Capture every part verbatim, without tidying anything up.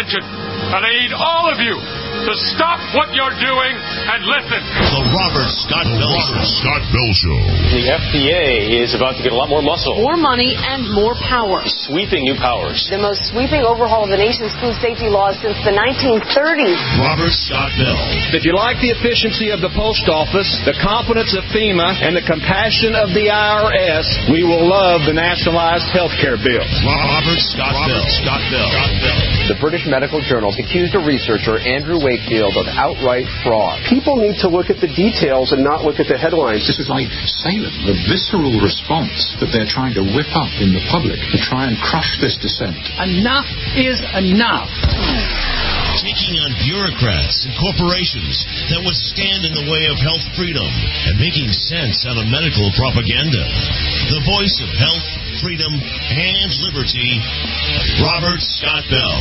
attention. And I need all of you to stop what you're doing and listen. The Robert Scott Bell Robert Scott Bell Show. The F D A is about to get a lot more muscle. More money and more power. Sweeping new powers. The most sweeping overhaul of the nation's food safety laws since the nineteen thirties. Robert Scott Bell. If you like the efficiency of the post office, the competence of FEMA, and the compassion of the I R S, we will love the nationalized health care bill. Robert Scott Bell. Robert Scott Bell. Scott Bell. The British Medical Journal accused a researcher, Andrew Wakefield, of outright fraud. People need to look at the details and not look at the headlines. This is like Salem, the visceral response that they're trying to whip up in the public to try and crush this dissent. Enough is enough. Taking on bureaucrats and corporations that would stand in the way of health freedom and making sense out of medical propaganda. The voice of health, freedom, and liberty, Robert Scott Bell.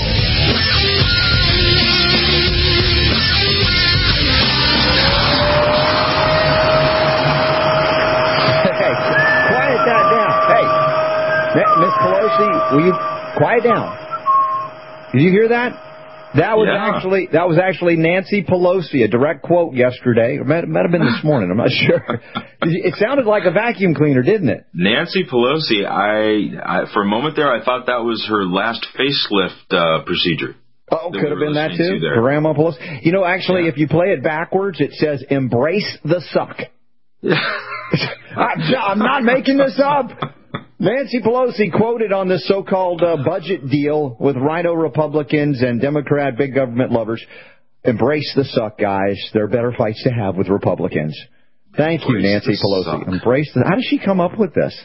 Hey, quiet that down. Hey, Miss Pelosi, will you quiet down? Did you hear that? That was yeah. actually that was actually Nancy Pelosi, a direct quote yesterday. It might, might have been this morning. I'm not sure. It sounded like a vacuum cleaner, didn't it? Nancy Pelosi, I, I for a moment there, I thought that was her last facelift uh, procedure. Oh, could have been that too. To Grandma Pelosi. You know, actually, yeah. if you play it backwards, it says "embrace the suck." I'm, I'm not making this up. Nancy Pelosi quoted on this so-called uh, budget deal with Rhino Republicans and Democrat big government lovers, "Embrace the suck, guys. There are better fights to have with Republicans." Thank Embrace you, Nancy Pelosi. Suck. Embrace the. How did she come up with this?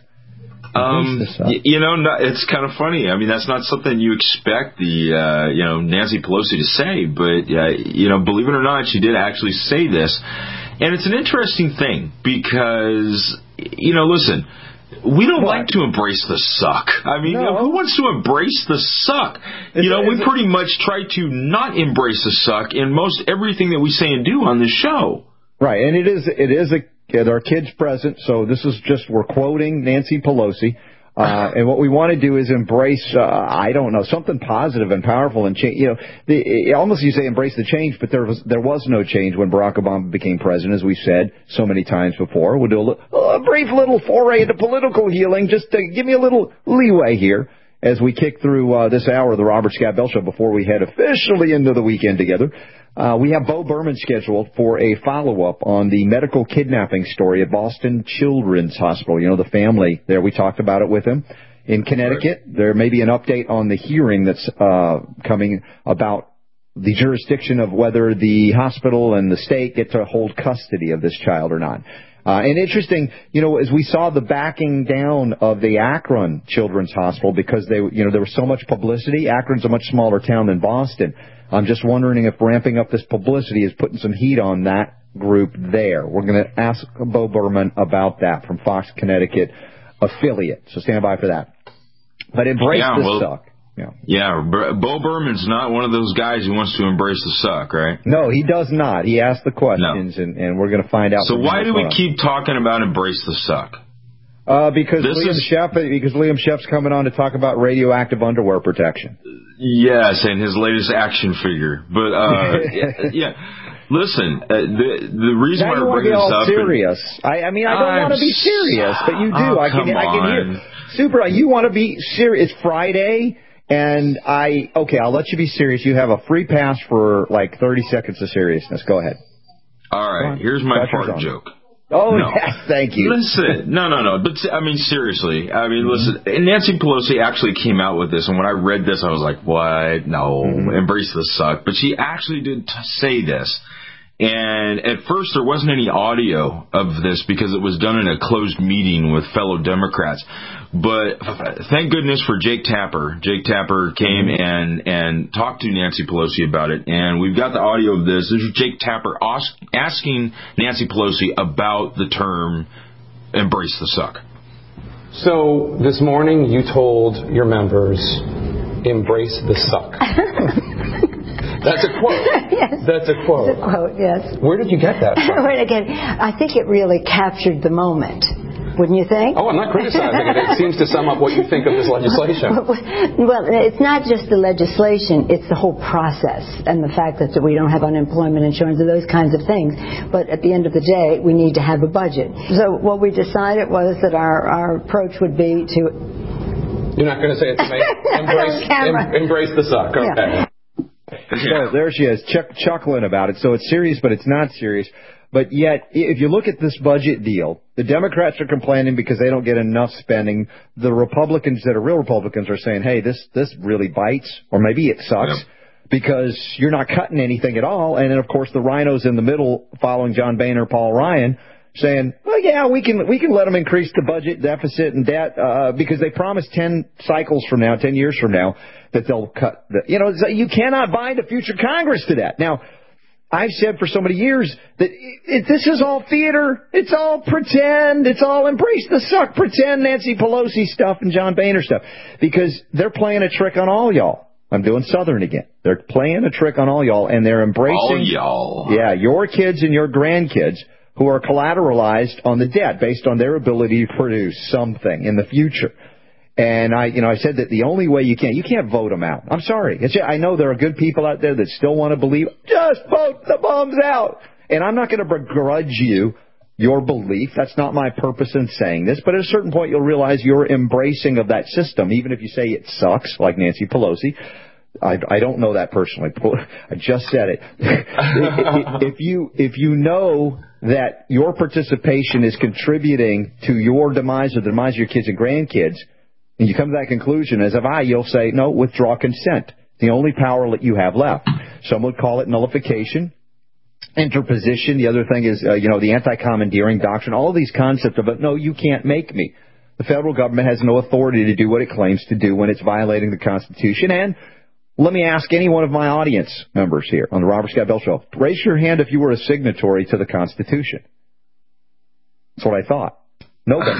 Um, y- you know, no, it's kind of funny. I mean, that's not something you expect the uh, you know Nancy Pelosi to say, but uh, you know, believe it or not, she did actually say this, and it's an interesting thing because you know, listen. We don't what? like to embrace the suck. I mean, no. who wants to embrace the suck? Is you know, it, we pretty it? much try to not embrace the suck in most everything that we say and do on this show. Right, and it is it is a there are kids present, so this is just we're quoting Nancy Pelosi. Uh, and what we want to do is embrace, uh, I don't know, something positive and powerful and change. You know, the, it, almost you say embrace the change, but there was there was no change when Barack Obama became president, as we've said so many times before. We'll do a, little, a brief little foray into political healing, just to give me a little leeway here as we kick through uh, this hour of the Robert Scott Bell Show before we head officially into the weekend together. Uh, we have Bo Berman scheduled for a follow-up on the medical kidnapping story at Boston Children's Hospital. You know, the family there, we talked about it with him. In Connecticut, there may be an update on the hearing that's uh, coming about the jurisdiction of whether the hospital and the state get to hold custody of this child or not. Uh, and interesting, you know, as we saw the backing down of the Akron Children's Hospital because they, you know, there was so much publicity. Akron's a much smaller town than Boston. I'm just wondering if ramping up this publicity is putting some heat on that group there. We're going to ask Bo Berman about that from Fox Connecticut affiliate. So stand by for that. But embrace yeah, the well, suck. Yeah, yeah. Bo Berman's not one of those guys who wants to embrace the suck, right? No, he does not. He asked the questions, no. and, and we're going to find out. So why do we on. keep talking about embrace the suck? Uh, because this Liam is... Sheff, because Liam Sheff's coming on to talk about radioactive underwear protection. Yes, and his latest action figure. But uh, yeah, yeah, listen, uh, the the reason now why you I want bring to be this all up. serious. I, I mean, I don't want to be serious, but you do. Oh, I can, come I can on. hear. Super, you want to be serious. It's Friday, and I okay. I'll let you be serious. You have a free pass for like thirty seconds of seriousness. Go ahead. All right, here's my Pressure's fart on. joke. Oh, no. yes, thank you. Listen, no, no, no. But I mean, seriously. I mean, listen. Nancy Pelosi actually came out with this, and when I read this, I was like, "What? No, mm-hmm. embrace the suck." But she actually did t- say this. And at first, there wasn't any audio of this because it was done in a closed meeting with fellow Democrats. But thank goodness for Jake Tapper. Jake Tapper came and, and talked to Nancy Pelosi about it. And we've got the audio of this. This is Jake Tapper ask, asking Nancy Pelosi about the term embrace the suck. So this morning you told your members, embrace the suck. That's a quote. Yes. That's a quote. It's a quote, yes. Where did you get that from? Again, I think it really captured the moment. wouldn't you think? Oh, I'm not criticizing it. It seems to sum up what you think of this legislation. Well, it's not just the legislation, it's the whole process and the fact that we don't have unemployment insurance and those kinds of things. But at the end of the day, we need to have a budget. So what we decided was that our, our approach would be to... You're not going to say it to me? Embrace, em, embrace the suck. Okay. Yeah. So there she is, chuck, chuckling about it. So it's serious, but it's not serious. But yet, if you look at this budget deal, the Democrats are complaining because they don't get enough spending. The Republicans that are real Republicans are saying, hey, this, this really bites, or maybe it sucks, yep. because you're not cutting anything at all. And then, of course, the rhinos in the middle, following John Boehner, Paul Ryan, saying, well, yeah, we can we can let them increase the budget deficit and debt uh, because they promised ten cycles from now, ten years from now, that they'll cut. The, you know, you cannot bind a future Congress to that. Now, I've said for so many years that it, it, this is all theater. It's all pretend. It's all embrace the suck, pretend Nancy Pelosi stuff and John Boehner stuff, because they're playing a trick on all y'all. I'm doing Southern again. They're playing a trick on all y'all, and they're embracing all y'all. Yeah, your kids and your grandkids who are collateralized on the debt based on their ability to produce something in the future. And I, you know, I said that the only way you can, you can't vote them out. I'm sorry. It's, I know there are good people out there that still want to believe, just vote the bums out. And I'm not going to begrudge you your belief. That's not my purpose in saying this. But at a certain point, you'll realize your embracing of that system, even if you say it sucks, like Nancy Pelosi. I, I don't know that personally. I just said it. If you if you know that your participation is contributing to your demise or the demise of your kids and grandkids, and you come to that conclusion, as have I, you'll say, no, withdraw consent. The only power that you have left. Some would call it nullification, interposition. The other thing is, uh, you know, the anti-commandeering doctrine. All of these concepts of, no, you can't make me. The federal government has no authority to do what it claims to do when it's violating the Constitution. And let me ask any one of my audience members here on the Robert Scott Bell Show, raise your hand if you were a signatory to the Constitution. That's what I thought. Nobody.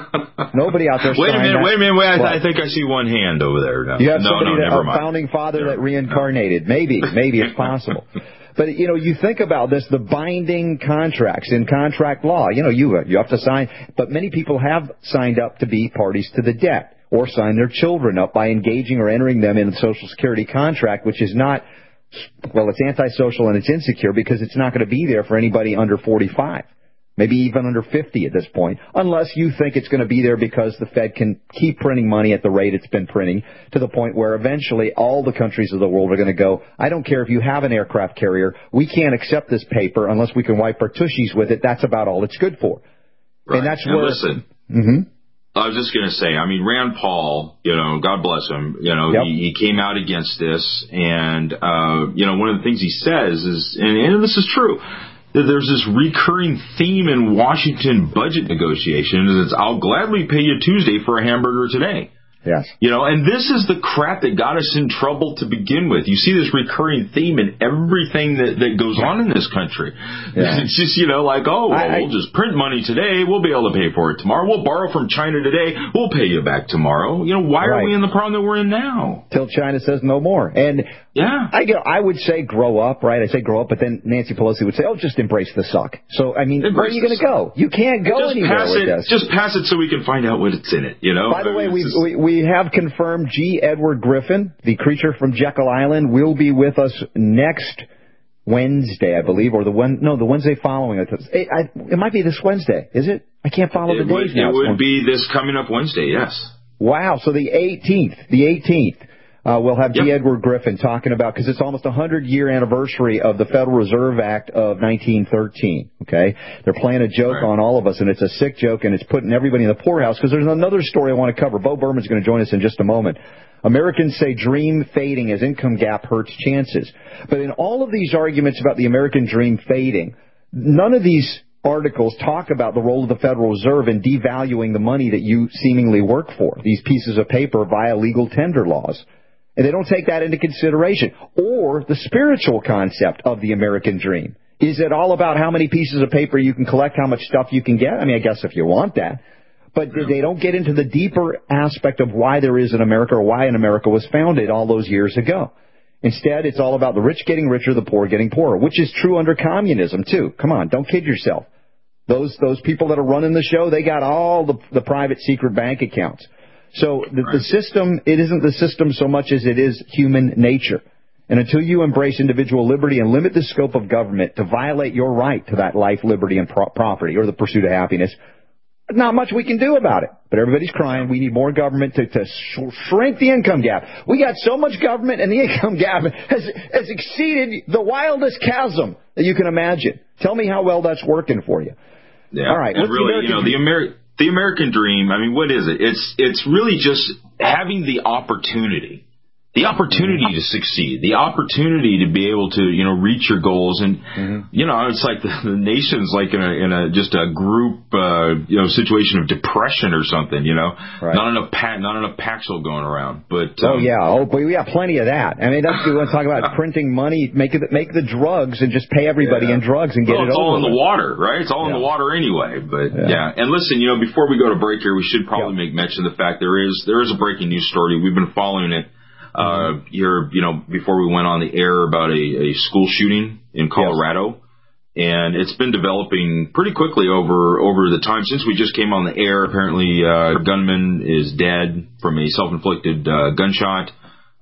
Nobody out there. Wait a minute, that. wait a minute, wait. I, th- I think I see one hand over there. No, you have no, somebody no, that, never a mind. founding father that reincarnated. Maybe, maybe it's possible. But, you know, you think about this, the binding contracts in contract law. You know, you, you have to sign. But many people have signed up to be parties to the debt or sign their children up by engaging or entering them in the Social Security contract, which is not, well, it's antisocial and it's insecure because it's not going to be there for anybody under forty-five. Maybe even under fifty at this point, unless you think it's going to be there because the Fed can keep printing money at the rate it's been printing to the point where eventually all the countries of the world are going to go, I don't care if you have an aircraft carrier, we can't accept this paper unless we can wipe our tushies with it. That's about all it's good for. Right. And that's and where... Listen, mm-hmm. I was just going to say, I mean, Rand Paul, you know, God bless him, you know, yep. he, he came out against this. And, uh, you know, one of the things he says is, and, and this is true, there's this recurring theme in Washington budget negotiations. It's, I'll gladly pay you Tuesday for a hamburger today. Yes. You know, and this is the crap that got us in trouble to begin with. You see this recurring theme in everything that, that goes on in this country. Yeah. It's just, you know, like, oh, well, I, we'll just print money today. We'll be able to pay for it tomorrow. We'll borrow from China today. We'll pay you back tomorrow. You know, why right. are we in the problem that we're in now? Till China says no more. And yeah, I, you know, I would say grow up, right? I say grow up, but then Nancy Pelosi would say, oh, just embrace the suck. So, I mean, embrace where are you going to go? You can't go just anywhere pass with it, this. Just pass it so we can find out what's in it, you know? By the I way, mean, we, just... we we have confirmed G. Edward Griffin, the creature from Jekyll Island, will be with us next Wednesday, I believe, or the one, no, the Wednesday following. It, I, it might be this Wednesday, is it? I can't follow it the would, days now. It would be this coming up Wednesday, yes. Wow, so the eighteenth, the eighteenth. Uh, we'll have yep. G. Edward Griffin talking about, because it's almost a hundred-year anniversary of the Federal Reserve Act of nineteen thirteen, okay? They're playing a joke right. on all of us, and it's a sick joke, and it's putting everybody in the poorhouse, because there's another story I want to cover. Bo Berman's going to join us in just a moment. Americans say dream fading as income gap hurts chances. But in all of these arguments about the American dream fading, none of these articles talk about the role of the Federal Reserve in devaluing the money that you seemingly work for, these pieces of paper via legal tender laws. And they don't take that into consideration. Or the spiritual concept of the American dream. Is it all about how many pieces of paper you can collect, how much stuff you can get? I mean, I guess if you want that. But they don't get into the deeper aspect of why there is an America or why an America was founded all those years ago. Instead, it's all about the rich getting richer, the poor getting poorer, which is true under communism, too. Come on, don't kid yourself. Those those people that are running the show, they got all the, the private secret bank accounts. So the, right. the system, it isn't the system so much as it is human nature. And until you embrace individual liberty and limit the scope of government to violate your right to that life, liberty, and pro- property, or the pursuit of happiness, not much we can do about it. But everybody's crying. We need more government to, to sh- shrink the income gap. We got so much government, and the income gap has, has exceeded the wildest chasm that you can imagine. Tell me how well that's working for you. Yeah, all right. And really, you know, the Ameri- the American dream, I mean, what is it? It's it's really just having the opportunity. The opportunity to succeed, the opportunity to be able to, you know, reach your goals. And, mm-hmm. you know, it's like the, the nation's like in a, in a, just a group, uh, you know, situation of depression or something, you know, right. not enough, pa- not enough Paxil going around. But, um, oh, yeah. Oh, but we got plenty of that. I mean, that's what we want to talk about, printing money, make it, make the drugs and just pay everybody yeah. in drugs and get well, it over. It's all in with. the water, right? It's all yeah. in the water anyway. But, yeah. yeah. And listen, you know, before we go to break here, we should probably yeah. make mention of the fact there is, there is a breaking news story. We've been following it. Uh, here, you know, before we went on the air about a, a school shooting in Colorado, yes. and it's been developing pretty quickly over over the time since we just came on the air. Apparently, uh, a gunman is dead from a self-inflicted uh, gunshot.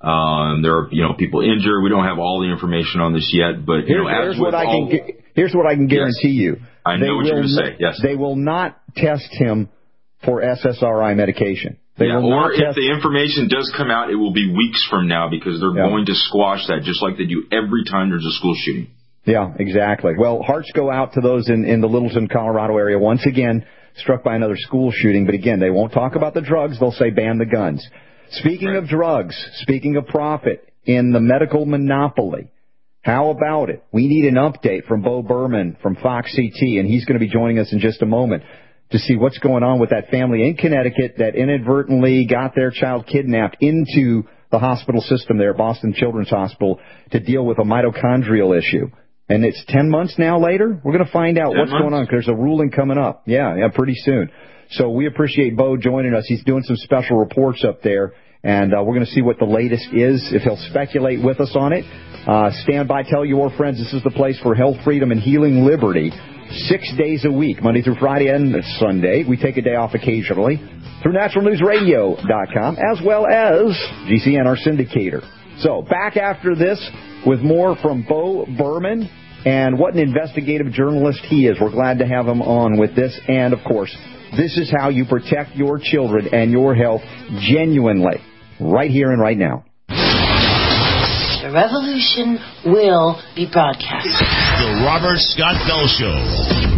Um, there are, you know, people injured. We don't have all the information on this yet, but you here's, know, as here's with what I all, can gu- here's what I can guarantee yes. you. I know they what you're going to say. Yes, they will not test him for S S R I medication. They yeah, will or not if test- the information does come out, it will be weeks from now because they're yeah. going to squash that just like they do every time there's a school shooting. Yeah, exactly. Well, hearts go out to those in, in the Littleton, Colorado area, once again struck by another school shooting. But again, they won't talk about the drugs. They'll say ban the guns. Speaking right. of drugs, speaking of profit in the medical monopoly, how about it? We need an update from Bo Berman from Fox C T, and he's going to be joining us in just a moment to see what's going on with that family in Connecticut that inadvertently got their child kidnapped into the hospital system there, Boston Children's Hospital, to deal with a mitochondrial issue. And it's ten months now later. We're going to find out what's months? going on because there's a ruling coming up. Yeah, yeah, pretty soon. So we appreciate Bo joining us. He's doing some special reports up there, and uh, we're going to see what the latest is, if he'll speculate with us on it. Uh, stand by, tell your friends this is the place for health, freedom, and healing liberty. Six days a week, Monday through Friday and Sunday. We take a day off occasionally through natural news radio dot com, as well as G C N, our syndicator. So back after this with more from Bo Berman, and what an investigative journalist he is. We're glad to have him on with this. And, of course, this is how you protect your children and your health genuinely, right here and right now. The revolution will be broadcast. The Robert Scott Bell Show.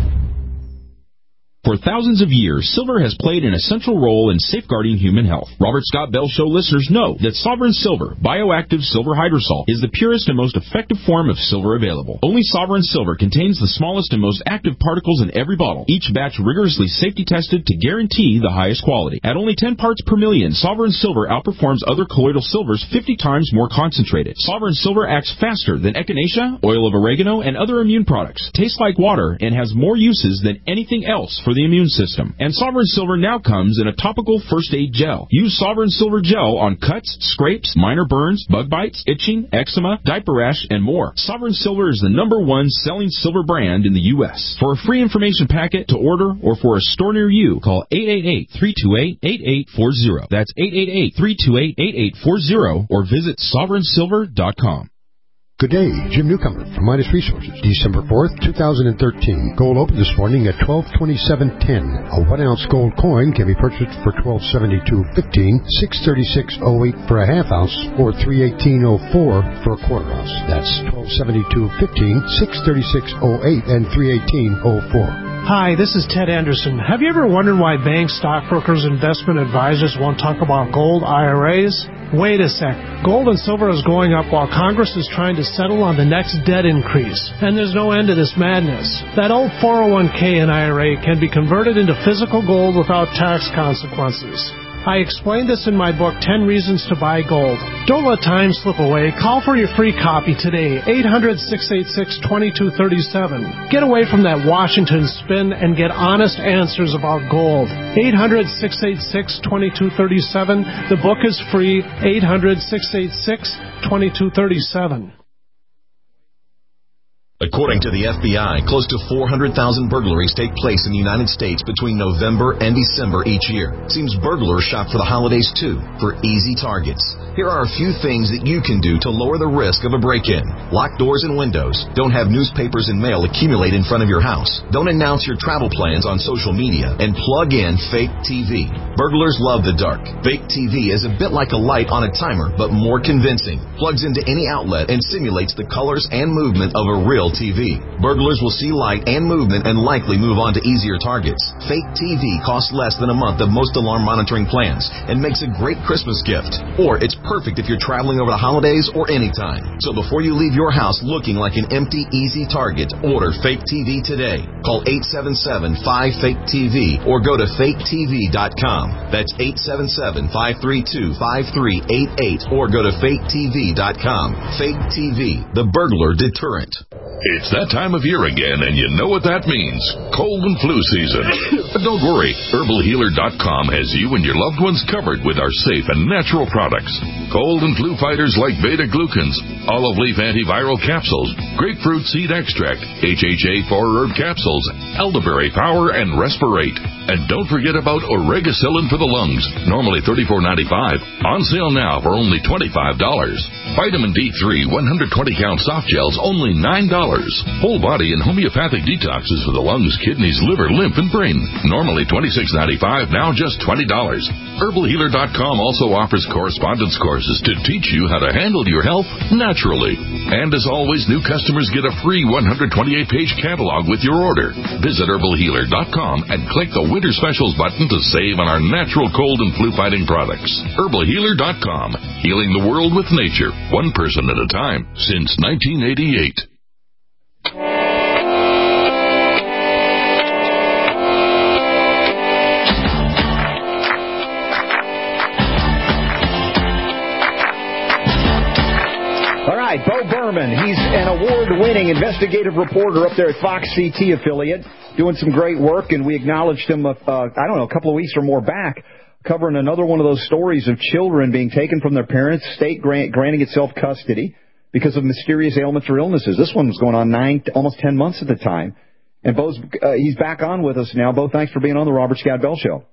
For thousands of years, silver has played an essential role in safeguarding human health. Robert Scott Bell Show listeners know that Sovereign Silver, bioactive silver hydrosol, is the purest and most effective form of silver available. Only Sovereign Silver contains the smallest and most active particles in every bottle, each batch rigorously safety tested to guarantee the highest quality. At only ten parts per million, Sovereign Silver outperforms other colloidal silvers fifty times more concentrated. Sovereign Silver acts faster than echinacea, oil of oregano, and other immune products, tastes like water, and has more uses than anything else for the immune system. And Sovereign Silver now comes in a topical first aid gel. Use Sovereign Silver gel on cuts, scrapes, minor burns, bug bites, itching, eczema, diaper rash, and more. Sovereign Silver is the number one selling silver brand in the U S For a free information packet to order or for a store near you, call eight eight eight, three two eight, eight eight four zero. That's eight eight eight, three two eight, eight eight four zero or visit sovereign silver dot com. Good day, Jim Newcomer from Midas Resources. December fourth, two thousand thirteen. Gold opened this morning at twelve twenty-seven ten. A one ounce gold coin can be purchased for twelve seventy-two fifteen, six thirty-six oh eight for a half ounce, or three eighteen oh four for a quarter ounce. That's twelve seventy-two fifteen, six thirty-six oh eight, and three eighteen oh four. Hi, this is Ted Anderson. Have you ever wondered why banks, stockbrokers, investment advisors won't talk about gold I R As? Wait a sec. Gold and silver is going up while Congress is trying to settle on the next debt increase. And there's no end to this madness. That old four oh one k and I R A can be converted into physical gold without tax consequences. I explained this in my book, ten Reasons to Buy Gold. Don't let time slip away. Call for your free copy today, eight hundred, six eight six, two two three seven. Get away from that Washington spin and get honest answers about gold. eight hundred, six eight six, two two three seven. The book is free, eight hundred, six eight six, two two three seven. A According to the F B I, close to four hundred thousand burglaries take place in the United States between November and December each year. Seems burglars shop for the holidays too, for easy targets. Here are a few things that you can do to lower the risk of a break-in. Lock doors and windows. Don't have newspapers and mail accumulate in front of your house. Don't announce your travel plans on social media. And plug in fake T V. Burglars love the dark. Fake T V is a bit like a light on a timer, but more convincing. Plugs into any outlet and simulates the colors and movement of a real T V. Burglars will see light and movement and likely move on to easier targets. Fake T V costs less than a month of most alarm monitoring plans and makes a great Christmas gift. Or it's perfect if you're traveling over the holidays or anytime. So before you leave your house looking like an empty, easy target, order Fake T V today. Call eight seven seven, five, fake T V or go to fake T V dot com. That's eight seven seven, five three two, five three eight eight or go to fake T V dot com. Fake T V, the burglar deterrent. It's that time of year again, and you know what that means. Cold and flu season. But don't worry, herbal healer dot com has you and your loved ones covered with our safe and natural products. Cold and flu fighters like beta-glucans, olive leaf antiviral capsules, grapefruit seed extract, H H A four herb capsules, elderberry power, and respirate. And don't forget about oregacillin for the lungs, normally thirty-four ninety-five, on sale now for only twenty-five dollars. Vitamin D three one hundred twenty count soft gels, only nine dollars. Whole body and homeopathic detoxes for the lungs, kidneys, liver, lymph, and brain, normally twenty-six ninety-five, now just twenty dollars. herbal healer dot com also offers correspondence courses to teach you how to handle your health naturally. And as always, new customers get a free one hundred twenty-eight page catalog with your order. Visit herbal healer dot com and click the Winter Specials button to save on our natural cold and flu fighting products. herbal healer dot com, healing the world with nature, one person at a time, since nineteen eighty-eight. All right, Bo Berman. He's an award-winning investigative reporter up there at Fox C T affiliate, doing some great work, and we acknowledged him, uh, I don't know, a couple of weeks or more back, covering another one of those stories of children being taken from their parents, state grant, granting itself custody because of mysterious ailments or illnesses. This one was going on nine, almost ten months at the time. And Bo's, uh, he's back on with us now. Bo, thanks for being on the Robert Scott Bell Show.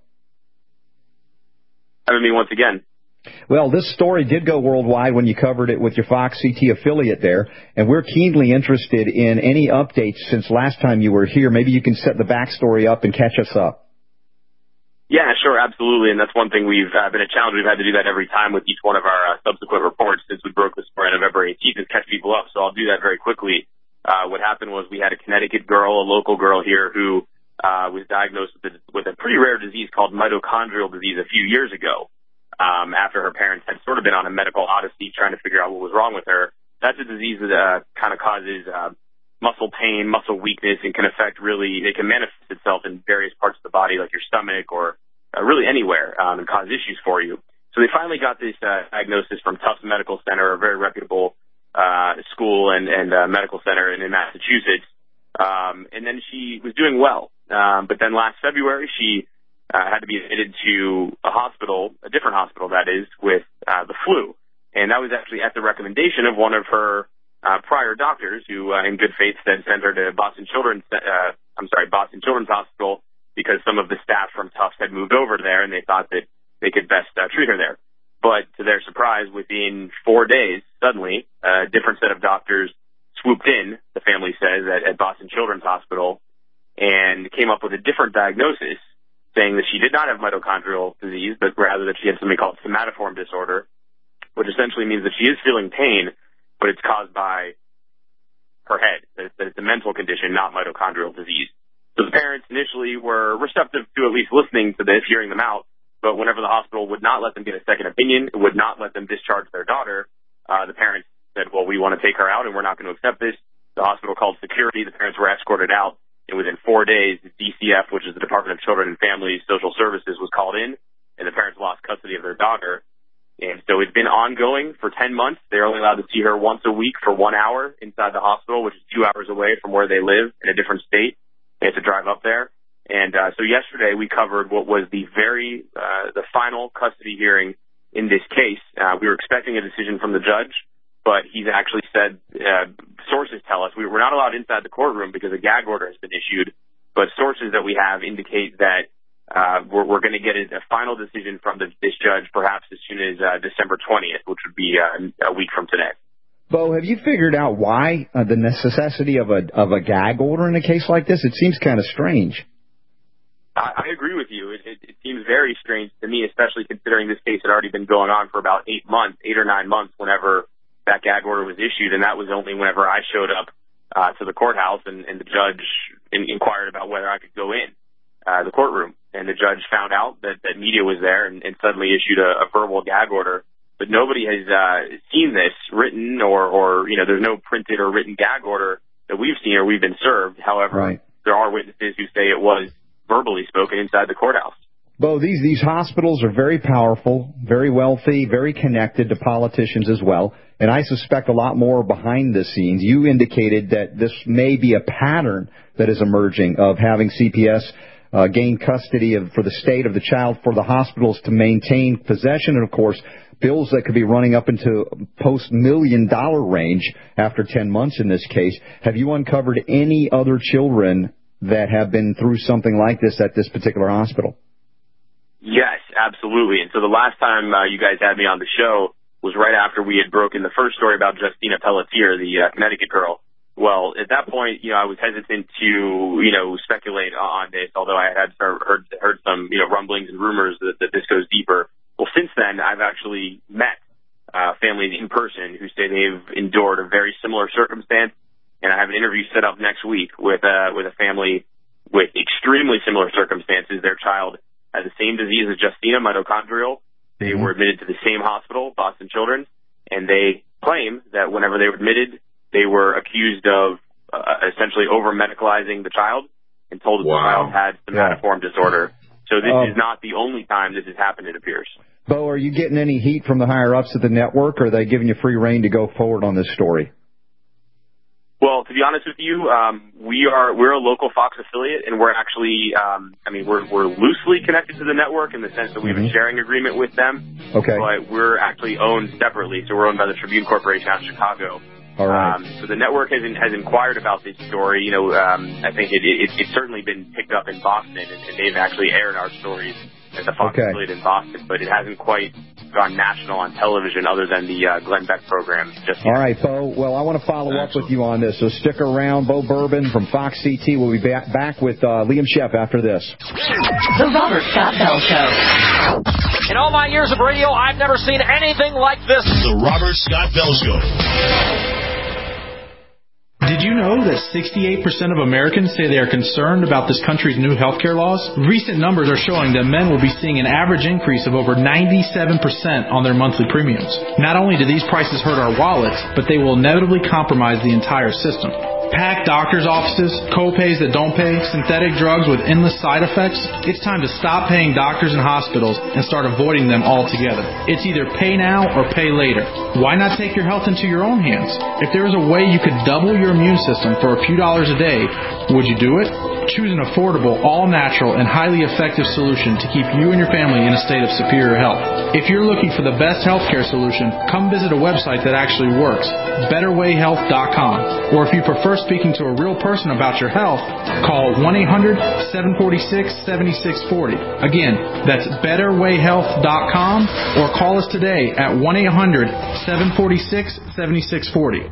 Having me once again. Well, this story did go worldwide when you covered it with your Fox C T affiliate there, and we're keenly interested in any updates since last time you were here. Maybe you can set the backstory up and catch us up. Yeah, sure, absolutely, and that's one thing we've uh, been a challenge. We've had to do that every time with each one of our uh, subsequent reports since we broke the story on November eighteenth, is catch people up, so I'll do that very quickly. Uh, what happened was we had a Connecticut girl, a local girl here, who uh, was diagnosed with a, with a pretty rare disease called mitochondrial disease a few years ago. Um, after her parents had sort of been on a medical odyssey trying to figure out what was wrong with her. That's a disease that uh, kind of causes uh, muscle pain, muscle weakness, and can affect really, it can manifest itself in various parts of the body, like your stomach or uh, really anywhere, um, and cause issues for you. So they finally got this uh, diagnosis from Tufts Medical Center, a very reputable uh, school and, and uh, medical center in, in Massachusetts. Um, and then she was doing well. Um, but then last February, she Uh, had to be admitted to a hospital, a different hospital, that is, with uh, the flu. And that was actually at the recommendation of one of her uh, prior doctors who, uh, in good faith, said send her to Boston Children's, uh, I'm sorry, Boston Children's Hospital because some of the staff from Tufts had moved over there and they thought that they could best uh, treat her there. But to their surprise, within four days, suddenly, a different set of doctors swooped in, the family says, at, at Boston Children's Hospital and came up with a different diagnosis, saying that she did not have mitochondrial disease, but rather that she had something called somatoform disorder, which essentially means that she is feeling pain, but it's caused by her head, that it's a mental condition, not mitochondrial disease. So the parents initially were receptive to at least listening to this, hearing them out, but whenever the hospital would not let them get a second opinion, would not let them discharge their daughter, uh, the parents said, well, we want to take her out and we're not going to accept this. The hospital called security. The parents were escorted out. And within four days, the D C F, which is the Department of Children and Family Social Services, was called in, and the parents lost custody of their daughter. And so it's been ongoing for ten months. They're only allowed to see her once a week for one hour inside the hospital, which is two hours away from where they live in a different state. They have to drive up there. And uh, so yesterday we covered what was the very, uh, the final custody hearing in this case. Uh, we were expecting a decision from the judge, but he's actually said, uh, sources tell us. We, we're not allowed inside the courtroom because a gag order has been issued, but sources that we have indicate that uh, we're, we're going to get a, a final decision from the, this judge perhaps as soon as uh, December twentieth, which would be uh, a week from today. Bo, have you figured out why uh, the necessity of a of a gag order in a case like this? It seems kind of strange. I, I agree with you. It, it, it seems very strange to me, especially considering this case had already been going on for about eight months, eight or nine months whenever that gag order was issued, and that was only whenever I showed up uh, to the courthouse and, and the judge in, inquired about whether I could go in uh, the courtroom. And the judge found out that, that media was there and, and suddenly issued a, a verbal gag order. But nobody has uh, seen this written or, or, you know, there's no printed or written gag order that we've seen or we've been served. However, right. There are witnesses who say it was verbally spoken inside the courthouse. Bo, these, these hospitals are very powerful, very wealthy, very connected to politicians as well, and I suspect a lot more behind the scenes. You indicated that this may be a pattern that is emerging of having C P S uh, gain custody of, for the state of the child, for the hospitals to maintain possession, and, of course, bills that could be running up into post-million dollar range after ten months in this case. Have you uncovered any other children that have been through something like this at this particular hospital? Yes, absolutely. And so the last time uh, you guys had me on the show was right after we had broken the first story about Justina Pelletier, the uh, Connecticut girl. Well, at that point, you know, I was hesitant to, you know, speculate on this, although I had heard heard some, you know, rumblings and rumors that, that this goes deeper. Well, since then, I've actually met uh, families in person who say they've endured a very similar circumstance, and I have an interview set up next week with uh, with a family with extremely similar circumstances. Their child had the same disease as Justina, mitochondrial. They mm-hmm. were admitted to the same hospital, Boston Children's, and they claim that whenever they were admitted, they were accused of uh, essentially over-medicalizing the child and told that wow. the child had somatoform yeah. disorder. So this um, is not the only time this has happened, it appears. Bo, are you getting any heat from the higher-ups at the network, or are they giving you free rein to go forward on this story? Well, to be honest with you, um, we are we're a local Fox affiliate, and we're actually, um, I mean, we're we're loosely connected to the network in the sense that we have mm-hmm. a sharing agreement with them. Okay. But we're actually owned separately, so we're owned by the Tribune Corporation out of Chicago. All right. Um, so the network has has inquired about this story. You know, um, I think it, it it's certainly been picked up in Boston, and, and they've actually aired our stories at the Fox okay. affiliate in Boston, but it hasn't quite gone national on television other than the uh, Glenn Beck program. Just All right, Bo. Well, I want to follow up with you on this, so stick around. Bo Bourbon from Fox C T will be back, back with uh, Liam Sheff after this. The Robert Scott Bell Show. In all my years of radio, I've never seen anything like this. The Robert Scott Bell Show. Did you know that sixty-eight percent of Americans say they are concerned about this country's new healthcare laws? Recent numbers are showing that men will be seeing an average increase of over ninety-seven percent on their monthly premiums. Not only do these prices hurt our wallets, but they will inevitably compromise the entire system. Packed doctors' offices, co-pays that don't pay, synthetic drugs with endless side effects. It's time to stop paying doctors and hospitals and start avoiding them altogether. It's either pay now or pay later. Why not take your health into your own hands? If there was a way you could double your immune system for a few dollars a day, would you do it? Choose an affordable, all-natural, and highly effective solution to keep you and your family in a state of superior health. If you're looking for the best healthcare solution, come visit a website that actually works, better way health dot com. Or if you prefer speaking to a real person about your health, call one eight hundred, seven four six, seven six four zero. Again, that's better way health dot com, or call us today at one eight hundred, seven four six, seven six four zero.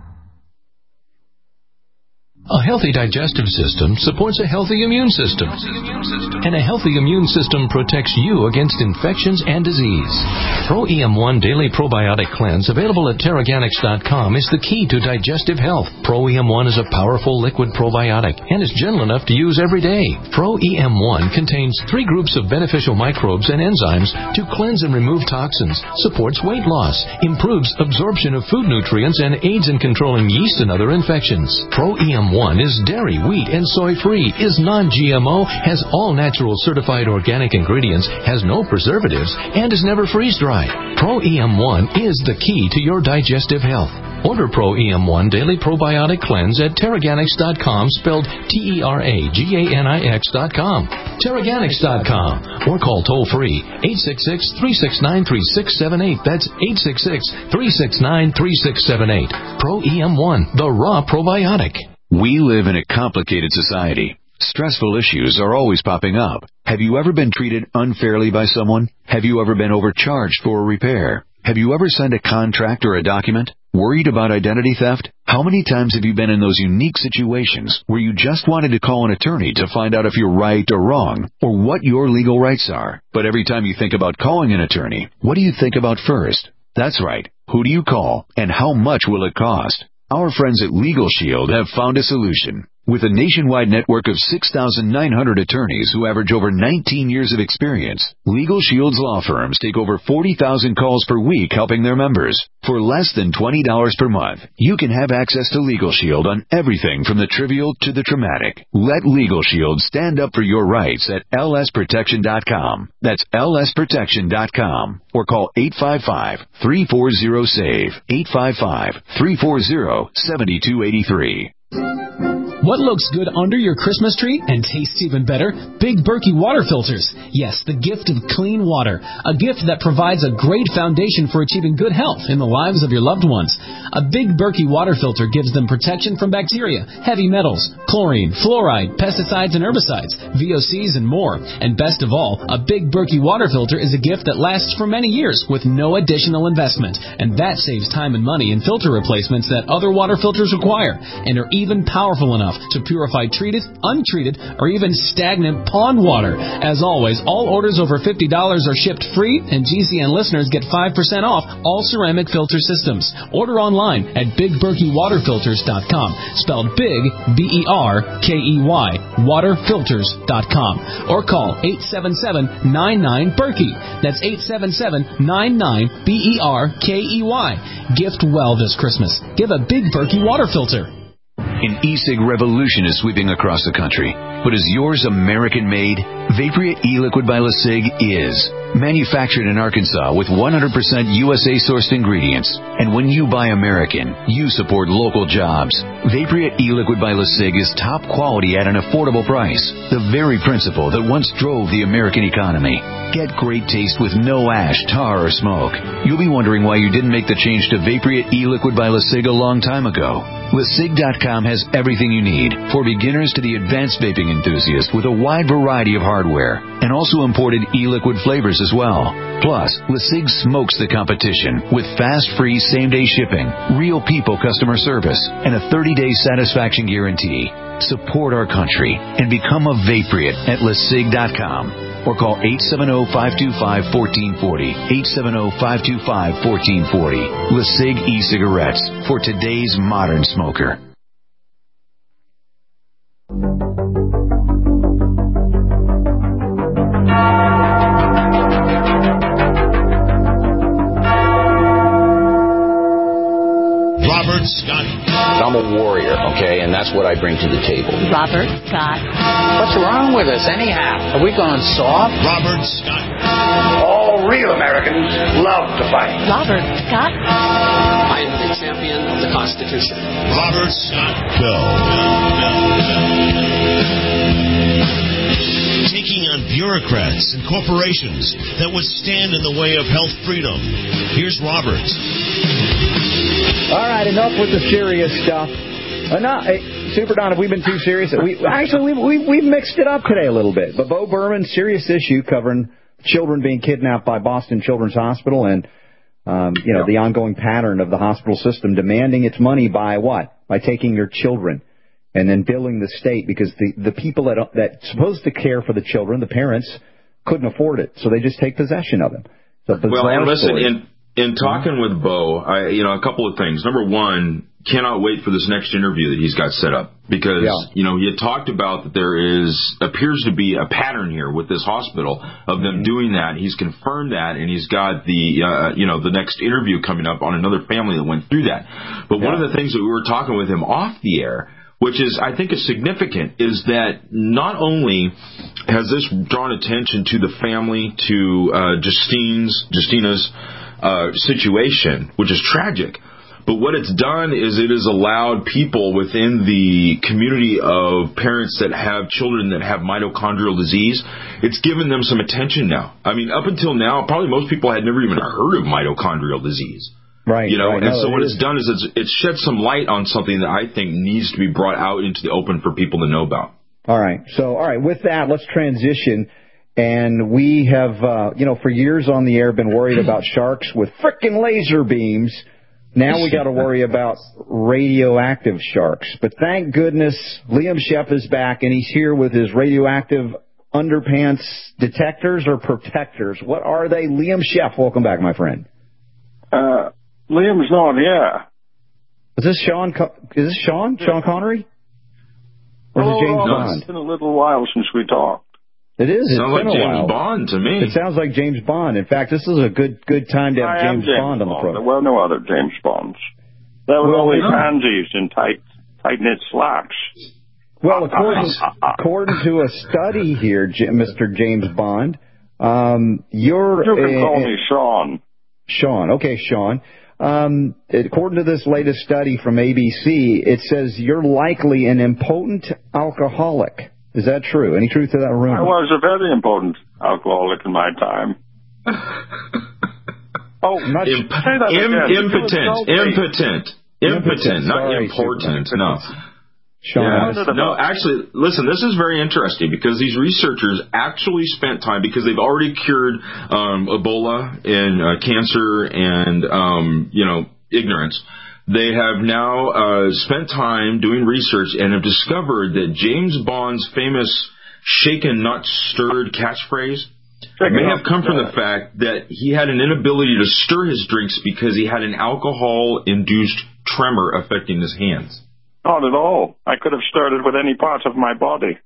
A healthy digestive system supports a healthy immune system. And a healthy immune system protects you against infections and disease. Pro E M one Daily Probiotic Cleanse, available at Terraganics dot com, is the key to digestive health. Pro E M one is a powerful liquid probiotic and is gentle enough to use every day. Pro E M one contains three groups of beneficial microbes and enzymes to cleanse and remove toxins, supports weight loss, improves absorption of food nutrients, and aids in controlling yeast and other infections. Pro E M one is dairy, wheat, and soy-free, is non-G M O, has all natural certified organic ingredients, has no preservatives, and is never freeze-dried. Pro E M one is the key to your digestive health. Order Pro E M one Daily Probiotic Cleanse at Teraganix dot com, spelled T E R A G A N I X dot com. Teraganix dot com. Or call toll-free eight six six, three six nine, three six seven eight. That's eight six six, three six nine, three six seven eight. Pro E M one, the raw probiotic. We live in a complicated society. Stressful issues are always popping up. Have you ever been treated unfairly by someone? Have you ever been overcharged for a repair? Have you ever signed a contract or a document? Worried about identity theft? How many times have you been in those unique situations where you just wanted to call an attorney to find out if you're right or wrong, or what your legal rights are? But every time you think about calling an attorney, what do you think about first? That's right. Who do you call, and how much will it cost? Our friends at Legal Shield have found a solution. With a nationwide network of six thousand nine hundred attorneys who average over nineteen years of experience, Legal Shield's law firms take over forty thousand calls per week helping their members. For less than twenty dollars per month, you can have access to Legal Shield on everything from the trivial to the traumatic. Let Legal Shield stand up for your rights at L S protection dot com. That's L S protection dot com. Or call eight five five, three four zero, SAVE, eight five five, three four zero, seven two eight three. What looks good under your Christmas tree and tastes even better? Big Berkey water filters. Yes, the gift of clean water. A gift that provides a great foundation for achieving good health in the lives of your loved ones. A Big Berkey water filter gives them protection from bacteria, heavy metals, chlorine, fluoride, pesticides and herbicides, V O Cs and more. And best of all, a Big Berkey water filter is a gift that lasts for many years with no additional investment. And that saves time and money in filter replacements that other water filters require and are even powerful enough to purify treated, untreated, or even stagnant pond water. As always, all orders over fifty dollars are shipped free, and G C N listeners get five percent off all ceramic filter systems. Order online at big berkey water filters dot com, spelled big, B E R K E Y, water filters dot com. Or call eight seven seven, nine nine, Berkey. That's eight seven seven, nine nine, B E R K E Y. Gift well this Christmas. Give a Big Berkey water filter. An e-cig revolution is sweeping across the country. But is yours American-made? Vapria e-liquid by LeSig is. Manufactured in Arkansas with one hundred percent U S A-sourced ingredients. And when you buy American, you support local jobs. Vapria e-liquid by LeSig is top quality at an affordable price. The very principle that once drove the American economy. Get great taste with no ash, tar, or smoke. You'll be wondering why you didn't make the change to Vapria e-liquid by LeSig a long time ago. LeSig dot com has everything you need, for beginners to the advanced vaping enthusiast, with a wide variety of hardware, and also imported e-liquid flavors as well. Plus, LeSig smokes the competition with fast, free, same-day shipping, real people customer service, and a thirty-day satisfaction guarantee. Support our country and become a Vapriot at LeSig dot com. Or call eight seven zero, five two five, one four four zero, eight seven zero, five two five, one four four zero. LeSig e-cigarettes for today's modern smoker. Robert Scott. I'm a warrior, okay, and that's what I bring to the table. Robert Scott. What's wrong with us, anyhow? Are we going soft? Robert Scott. All real Americans love to fight. Robert Scott. I am the champion of the Constitution. Robert Scott Bell. Taking on bureaucrats and corporations that would stand in the way of health freedom. Here's Robert. All right, enough with the serious stuff. Enough. Hey, Super Don, have we been too serious? We actually we we we've mixed it up today a little bit. But Bo Berman, serious issue covering children being kidnapped by Boston Children's Hospital, and um, you know yeah. the ongoing pattern of the hospital system demanding its money by what? By taking your children and then billing the state, because the the people that that's supposed to care for the children, the parents, couldn't afford it, so they just take possession of them. So well, and listen, in in talking with Bo, I you know a couple of things. Number one, cannot wait for this next interview that he's got set up, because yeah. you know he had talked about that there is appears to be a pattern here with this hospital of them mm-hmm. doing that. He's confirmed that, and he's got the uh, you know the next interview coming up on another family that went through that. But yeah. one of the things that we were talking with him off the air, which is, I think, is significant, is that not only has this drawn attention to the family, to uh, Justine's, Justina's uh, situation, which is tragic, But what it's done is it has allowed people within the community of parents that have children that have mitochondrial disease, it's given them some attention now. I mean, up until now, probably most people had never even heard of mitochondrial disease. Right. You know, right. and no, so it what is. it's done is it's, it's shed some light on something that I think needs to be brought out into the open for people to know about. All right. So, all right, with that, let's transition. And we have, uh, you know, for years on the air been worried about sharks with frickin' laser beams. Now we got to worry about radioactive sharks. But thank goodness Liam Sheff is back, and he's here with his radioactive underpants detectors or protectors. What are they? Liam Sheff, welcome back, my friend. Uh, Liam's not here. Is this Sean? Co- is this Sean? Sean Connery? Or is Hello, it James Robert. Bond? It's been a little while since we talked. It is. It's Sounds been like a James while. Bond to me. It sounds like James Bond. In fact, this is a good good time to have I am James, James Bond on the Bond. program. There were no other James Bonds. There were Well, only no. pansies in tight, tight-knit slacks. Well, according, according to a study here, J- Mister James Bond, um, you're... You can uh, call me Sean. Sean. Okay, Sean. Um, according to this latest study from A B C, it says you're likely an impotent alcoholic. Is that true? Any truth to that rumor? I was a very important alcoholic in my time. Oh, not Imp- say that im- again. impotent, impotent, impotent, not Sorry, important. No. Sean, Yeah. No, actually, listen, this is very interesting because these researchers actually spent time because they've already cured um, Ebola and uh, cancer and, um, you know, ignorance. They have now uh, spent time doing research and have discovered that James Bond's famous shaken, not stirred catchphrase may have come from the fact that he had an inability to stir his drinks because he had an alcohol-induced tremor affecting his hands. Not at all. I could have started with any part of my body.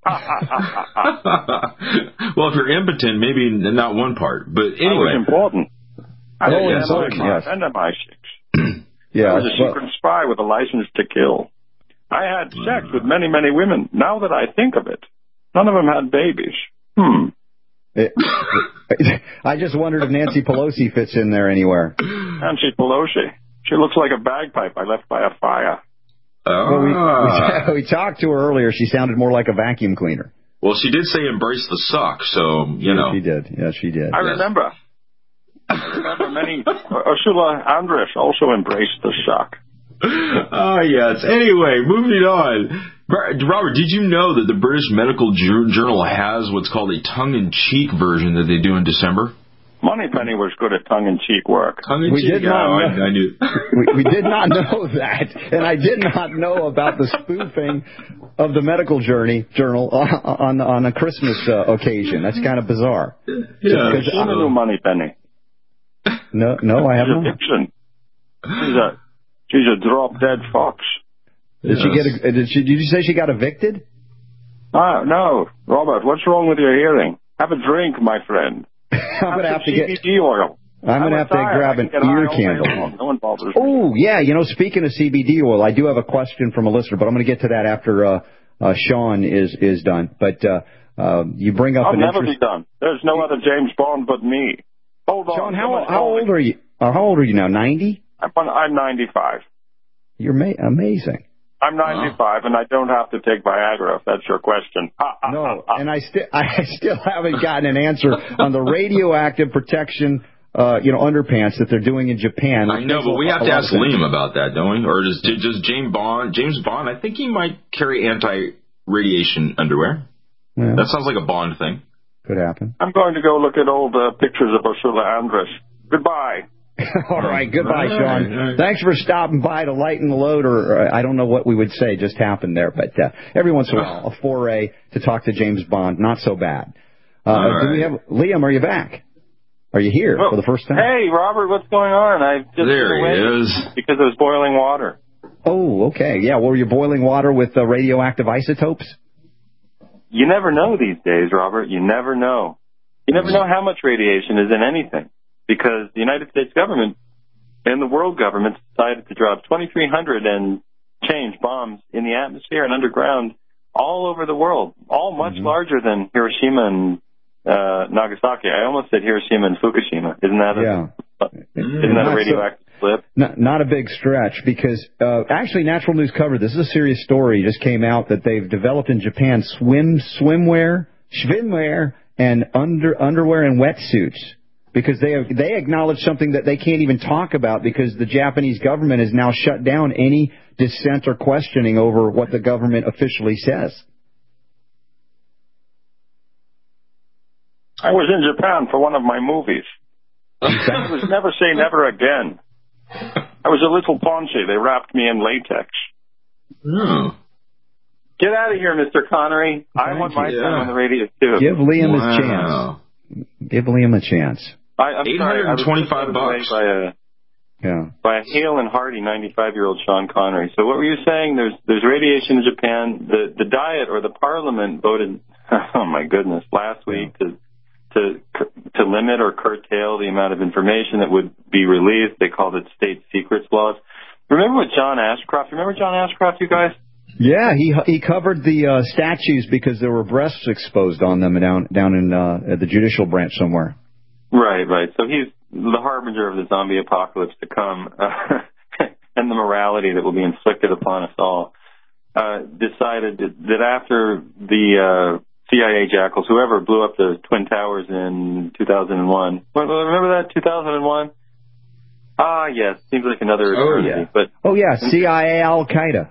Well, if you're impotent, maybe not one part. But anyway. That was important. I Oh, was important, M I five yes. and M I six. Yeah, I was a well- secret spy with a license to kill. I had sex with many, many women. Now that I think of it, none of them had babies. Hmm. It, I just wondered if Nancy Pelosi fits in there anywhere. Nancy Pelosi. She looks like a bagpipe I left by a fire. Well, we, we, we talked to her earlier. She sounded more like a vacuum cleaner. Well, she did say embrace the suck, so, you yes, know. she did. Yes, she did. I remember. I remember many. Ursula Andress also embraced the shock. Oh, yes. Anyway, moving on. Robert, did you know that the British Medical Journal has what's called a tongue-in-cheek version that they do in December? Moneypenny was good at tongue-in-cheek work. Tongue-in-cheek? We did not oh, know, I, I knew. we, we did not know that, and I did not know about the spoofing of the medical journey journal on on a Christmas uh, occasion. That's kind of bizarre. Yeah, she's a new Moneypenny. No, no, I haven't. She's a vixen. She's a she's a drop-dead fox. Did yes. she get? A, did she? Did you say she got evicted? Ah, no, Robert. What's wrong with your hearing? Have a drink, my friend. I'm going to have to C B D get oil. I'm going to have to grab an ear candle. No one bothers me. Oh, yeah. You know, speaking of C B D oil, I do have a question from a listener, but I'm going to get to that after uh, uh, Sean is is done. But uh, uh, you bring up I'll an never interest- be done. There's no other James Bond but me. Hold on. Sean, how how old are you? Uh, how old are you now? ninety? I'm, I'm ninety-five. You're ma- amazing. I'm ninety-five, and I don't have to take Viagra, if that's your question. No, and I still I still haven't gotten an answer on the radioactive protection, uh, you know, underpants that they're doing in Japan. I know, but we have to ask Liam about that, don't we? Or does does James Bond? James Bond? I think he might carry anti-radiation underwear. Yeah. That sounds like a Bond thing. Could happen. I'm going to go look at old uh, pictures of Ursula Andress. Goodbye. All right, goodbye, All Sean. right, all right. Thanks for stopping by to lighten the load, or, or I don't know what we would say just happened there, but uh, every once in a while, a foray to talk to James Bond, not so bad. Uh, All do we have Liam? Are you back? Are you here Oh, for the first time? Hey, Robert, what's going on? I just There been he away is. because I was boiling water. Oh, okay. Yeah, well, you're boiling water with uh, radioactive isotopes? You never know these days, Robert. You never know. You never know how much radiation is in anything, because the United States government and the world government decided to drop twenty-three hundred and change bombs in the atmosphere and underground all over the world, all much mm-hmm. larger than Hiroshima and uh, Nagasaki. I almost said Hiroshima and Fukushima. Isn't that a, yeah. isn't that a radioactive? slip? Not, not a big stretch, because uh, actually Natural News covered this. This is a serious story. It just came out that they've developed in Japan swim swimwear, swimwear, and under underwear and wetsuits, because they have, they acknowledge something that they can't even talk about, because the Japanese government has now shut down any dissent or questioning over what the government officially says. I was in Japan for one of my movies. It was Never Say Never Again. I was a little paunchy. They wrapped me in latex. Oh. Get out of here, Mister Connery. I want my you. time on the radio, too. Give Liam Wow. his chance. Give Liam a chance. I, I'm eight hundred twenty-five sorry, bucks. By a, yeah. by a hale and hearty ninety-five-year-old Sean Connery. So what were you saying? There's there's radiation in Japan. The the Diet or the Parliament voted, oh my goodness, last week to to to limit or curtail the amount of information that would be released. They called it state secrets laws. Remember what John Ashcroft? Remember John Ashcroft, you guys? Yeah, he he covered the uh, statues because there were breasts exposed on them down down in uh, at the judicial branch somewhere. Right, right. So he's the harbinger of the zombie apocalypse to come, uh, and the morality that will be inflicted upon us all. Uh, decided that, that after the uh, C I A jackals, whoever blew up the Twin Towers in two thousand one, remember that two thousand one? Ah, yes, seems like another eternity. Oh yeah, but oh yeah, C I A Al Qaeda.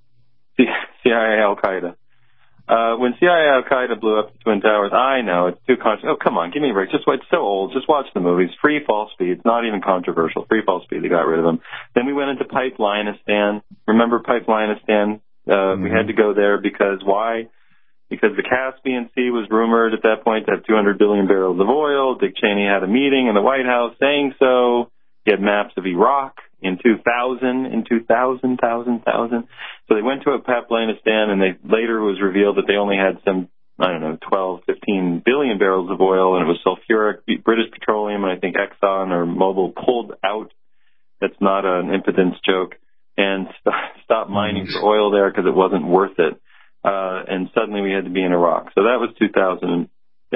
C I A Al Qaeda. Uh, when C I A Al Qaeda blew up the Twin Towers, I know it's too controversial. Oh, come on, give me a break. Just it's so old. Just watch the movies. Free Fall Speed. It's not even controversial. Free Fall Speed. They got rid of them. Then we went into Pipelineistan. Remember Pipelineistan? Uh, mm-hmm. We had to go there because why? Because the Caspian Sea was rumored at that point to have two hundred billion barrels of oil. Dick Cheney had a meeting in the White House saying so. He had maps of Iraq in two thousand, in two thousand, thousand, thousand. So they went to a Pipelineistan, and they later was revealed that they only had some, I don't know, twelve, fifteen billion barrels of oil, and it was sulfuric. British Petroleum, and I think Exxon or Mobil pulled out. That's not an impotence joke. And st- stopped mining for oil there because it wasn't worth it. Uh, and suddenly we had to be in Iraq. So that was two thousand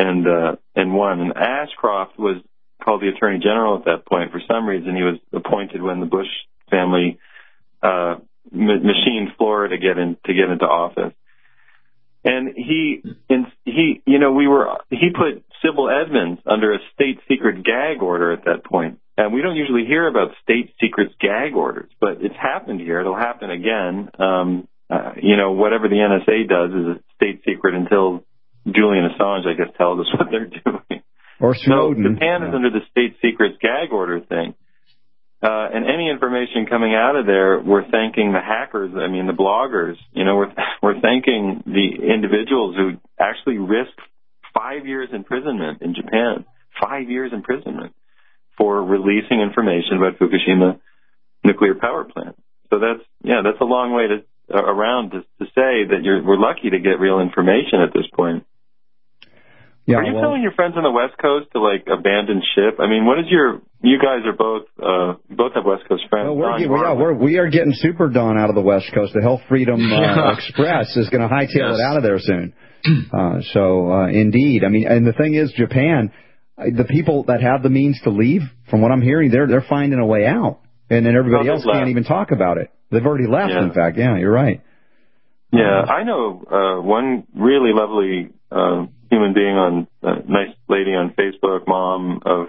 one. And Ashcroft was called the Attorney General at that point. For some reason, he was appointed when the Bush family uh, m- machined Florida to get in to get into office. And he, in, he, you know, we were he put Sybil Edmonds under a state secret gag order at that point. And we don't usually hear about state secrets gag orders, but it's happened here. It'll happen again. Um, uh, you know, whatever the N S A does is a state secret until Julian Assange, I guess, tells us what they're doing. Or Snowden. So Japan yeah. is under the state secrets gag order thing. Uh, and any information coming out of there, we're thanking the hackers, I mean the bloggers, you know, we're, we're thanking the individuals who actually risked five years imprisonment in Japan, five years imprisonment for releasing information about Fukushima nuclear power plant. So that's, yeah, that's a long way to, uh, around to, to say that you're, we're lucky to get real information at this point. Yeah, are you well, telling your friends on the West Coast to, like, abandon ship? I mean, what is your... You guys are both... Uh, both have West Coast friends. Well, we're, get, yeah, we're, we are getting Super Dawn out of the West Coast. The Health Freedom uh, Express is going to hightail yes. it out of there soon. Uh, so, uh, indeed. I mean, and the thing is, Japan, the people that have the means to leave, from what I'm hearing, they're they're finding a way out. And then everybody oh, else left. can't even talk about it. They've already left, yeah. in fact. Yeah, you're right. Yeah, I know uh, one really lovely uh, human being on, uh, nice lady on Facebook, mom of,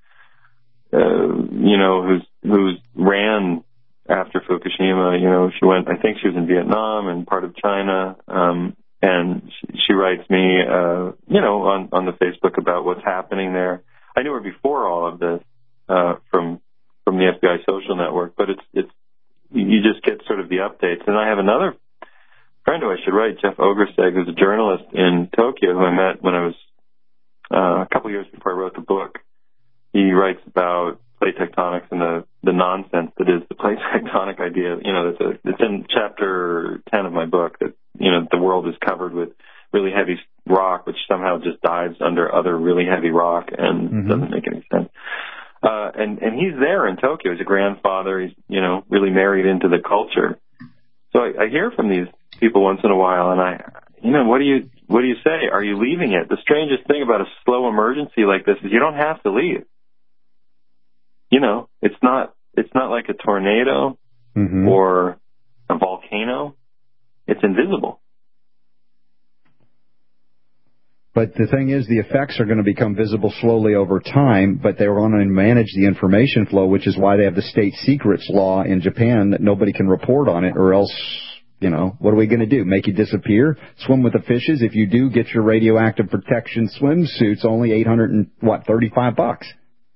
uh, you know, who's who's ran after Fukushima. You know, she went. I think she was in Vietnam and part of China, um, and she, she writes me, uh, you know, on on the Facebook about what's happening there. I knew her before all of this uh, from from the F B I social network, but it's it's you just get sort of the updates. And I have another friend who I should write, Jeff Ogresteg, who's a journalist in Tokyo who I met when I was uh, a couple years before I wrote the book. He writes about plate tectonics and the, the nonsense that is the plate tectonic idea. You know, it's, a, it's in chapter ten of my book that, you know, the world is covered with really heavy rock, which somehow just dives under other really heavy rock and mm-hmm. doesn't make any sense. Uh, and, and he's there in Tokyo. He's a grandfather. He's, you know, really married into the culture. So I, I hear from these people once in a while, and I, you know, what do you, what do you say? Are you leaving it? The strangest thing about a slow emergency like this is you don't have to leave. You know, it's not, it's not like a tornado mm-hmm. or a volcano. It's invisible. But the thing is, the effects are going to become visible slowly over time, but they're going to manage the information flow, which is why they have the state secrets law in Japan that nobody can report on it, or else, you know, what are we going to do? Make you disappear? Swim with the fishes? If you do, get your radioactive protection swimsuits, only eight hundred and, what, thirty-five bucks.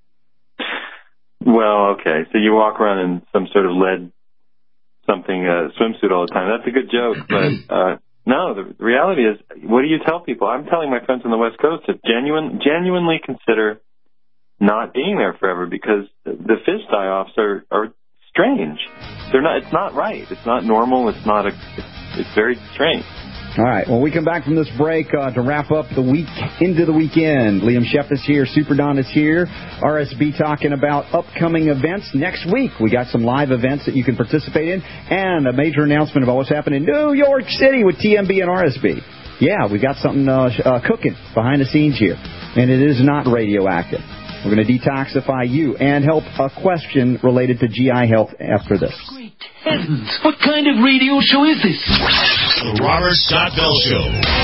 Well, okay, so you walk around in some sort of lead something uh, swimsuit all the time. That's a good joke, but... Uh, No, the reality is, what do you tell people? I'm telling my friends on the West Coast to genuine, genuinely consider not being there forever, because the fish die-offs are, are strange. They're not. It's not right. It's not normal. It's not. A, it's, it's very strange. All right. When we come back from this break uh, to wrap up the week into the weekend, Liam Sheff is here, Super Don is here, R S B talking about upcoming events next week. We got some live events that you can participate in, and a major announcement about what's happening in New York City with T M B and R S B. Yeah, we got something uh, uh, cooking behind the scenes here, and it is not radioactive. We're going to detoxify you and help a question related to G I health after this. Heavens, what kind of radio show is this? The Robert Scott Bell Show.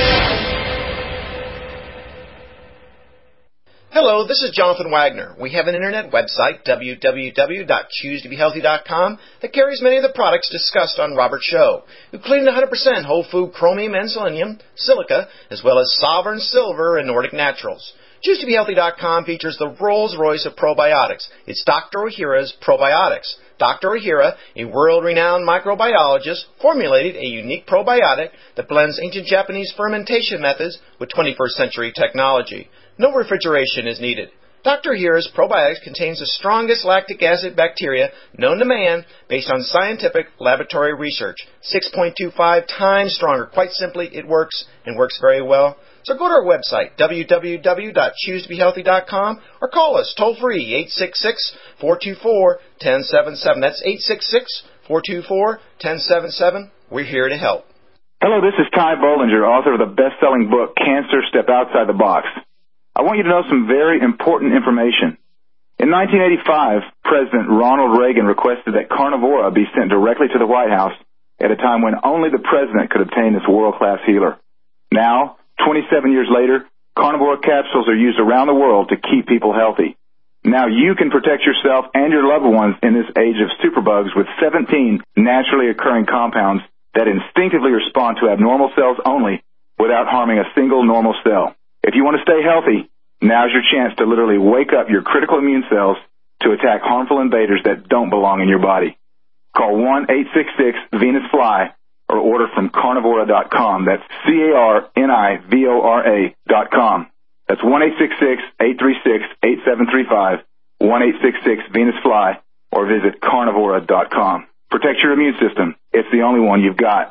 Hello, this is Jonathan Wagner. We have an internet website, w w w dot choose to be healthy dot com, that carries many of the products discussed on Robert's show, including one hundred percent whole food chromium and selenium, silica, as well as Sovereign Silver and Nordic Naturals. choose to be healthy dot com features the Rolls-Royce of probiotics. It's Doctor Ohhira's Probiotics. Doctor Ohhira, a world-renowned microbiologist, formulated a unique probiotic that blends ancient Japanese fermentation methods with twenty-first century technology. No refrigeration is needed. Doctor Ohhira's Probiotics contains the strongest lactic acid bacteria known to man based on scientific laboratory research. six point two five times stronger. Quite simply, it works and works very well. So go to our website, w w w dot choose to be healthy dot com, or call us toll-free, eight six six, four two four, one zero seven seven. That's eight six six, four two four, one zero seven seven. We're here to help. Hello, this is Ty Bollinger, author of the best-selling book, Cancer, Step Outside the Box. I want you to know some very important information. In nineteen eighty-five, President Ronald Reagan requested that Carnivora be sent directly to the White House at a time when only the president could obtain this world-class healer. Now, twenty-seven years later, Carnivora capsules are used around the world to keep people healthy. Now you can protect yourself and your loved ones in this age of superbugs with seventeen naturally occurring compounds that instinctively respond to abnormal cells only without harming a single normal cell. If you want to stay healthy, now's your chance to literally wake up your critical immune cells to attack harmful invaders that don't belong in your body. Call one eight six six Venus Fly or order from carnivora dot com. That's C A R N I V O R A dot com. That's one eight six six, eight three six, eight seven three five, one eight six six Venus Fly, or visit carnivora dot com. Protect your immune system. It's the only one you've got.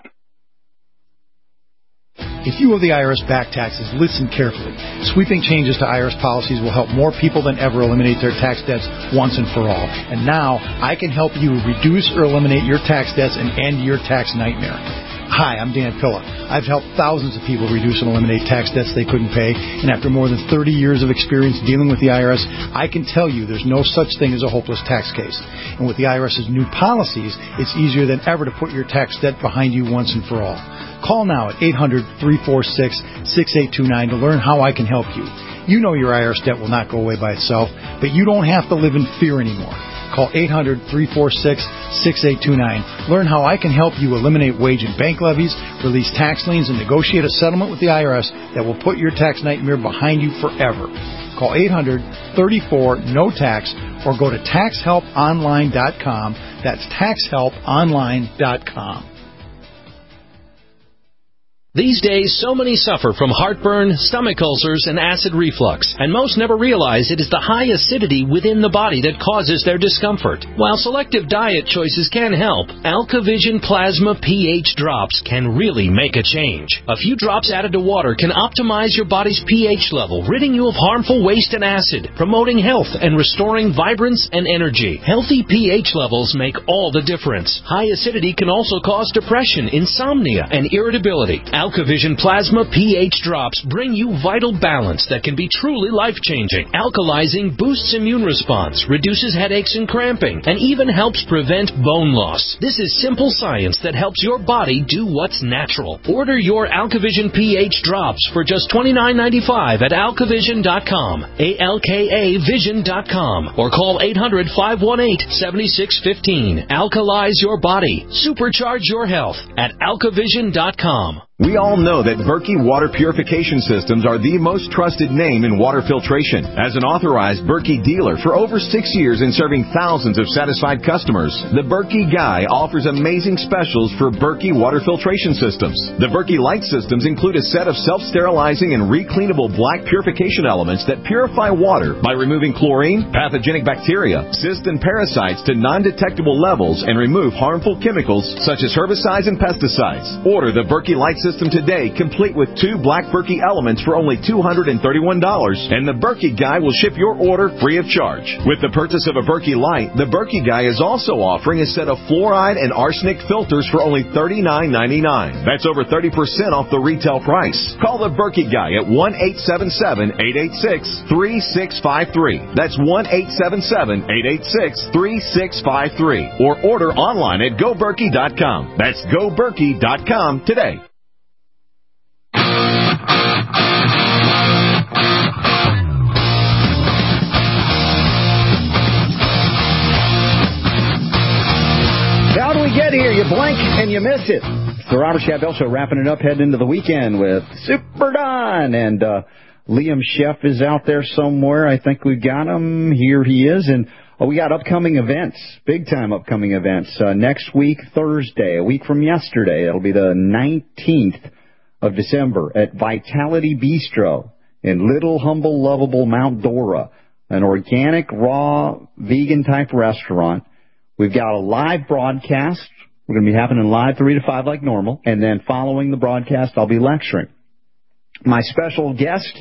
If you owe the I R S back taxes, listen carefully. Sweeping changes to I R S policies will help more people than ever eliminate their tax debts once and for all. And now, I can help you reduce or eliminate your tax debts and end your tax nightmare. Hi, I'm Dan Pilla. I've helped thousands of people reduce and eliminate tax debts they couldn't pay, and after more than thirty years of experience dealing with the I R S, I can tell you there's no such thing as a hopeless tax case. And with the I R S's new policies, it's easier than ever to put your tax debt behind you once and for all. Call now at eight hundred, three four six, six eight two nine to learn how I can help you. You know your I R S debt will not go away by itself, but you don't have to live in fear anymore. Call eight hundred, three four six, six eight two nine. Learn how I can help you eliminate wage and bank levies, release tax liens, and negotiate a settlement with the I R S that will put your tax nightmare behind you forever. Call eight hundred, three four, N O tax or go to tax help online dot com. That's tax help online dot com. These days, so many suffer from heartburn, stomach ulcers, and acid reflux, and most never realize it is the high acidity within the body that causes their discomfort. While selective diet choices can help, AlkaVision Plasma pH drops can really make a change. A few drops added to water can optimize your body's pH level, ridding you of harmful waste and acid, promoting health and restoring vibrance and energy. Healthy pH levels make all the difference. High acidity can also cause depression, insomnia, and irritability. AlkaVision Plasma pH Drops bring you vital balance that can be truly life-changing. Alkalizing boosts immune response, reduces headaches and cramping, and even helps prevent bone loss. This is simple science that helps your body do what's natural. Order your AlkaVision pH Drops for just twenty-nine ninety-five at alkavision dot com, A L K A vision dot com, or call eight hundred, five one eight, seven six one five. Alkalize your body. Supercharge your health at alkavision dot com. We all know that Berkey Water Purification Systems are the most trusted name in water filtration. As an authorized Berkey dealer for over six years and serving thousands of satisfied customers, the Berkey Guy offers amazing specials for Berkey Water Filtration Systems. The Berkey Light Systems include a set of self-sterilizing and recleanable black purification elements that purify water by removing chlorine, pathogenic bacteria, cysts, and parasites to non-detectable levels and remove harmful chemicals such as herbicides and pesticides. Order the Berkey Light System today, complete with two black Berkey elements for only two hundred thirty-one dollars, and the Berkey Guy will ship your order free of charge. With the purchase of a Berkey Light, the Berkey Guy is also offering a set of fluoride and arsenic filters for only thirty-nine ninety-nine. That's over thirty percent off the retail price. Call the Berkey Guy at one eight seven seven, eight eight six, three six five three. That's one eight seven seven, eight eight six, three six five three. Or order online at go berkey dot com. That's go berkey dot com today. How do we get here? You blink and you miss it. It's the Robert Scott Bell Show, wrapping it up, heading into the weekend with Super Don. And uh, Liam Sheff is out there somewhere. I think we got him. Here he is. And oh, we got upcoming events, big-time upcoming events. Uh, next week, Thursday, a week from yesterday, it'll be the nineteenth of December at Vitality Bistro in Little Humble Lovable Mount Dora, an organic, raw, vegan-type restaurant. We've got a live broadcast. We're going to be happening live three to five like normal. And then following the broadcast, I'll be lecturing. My special guest,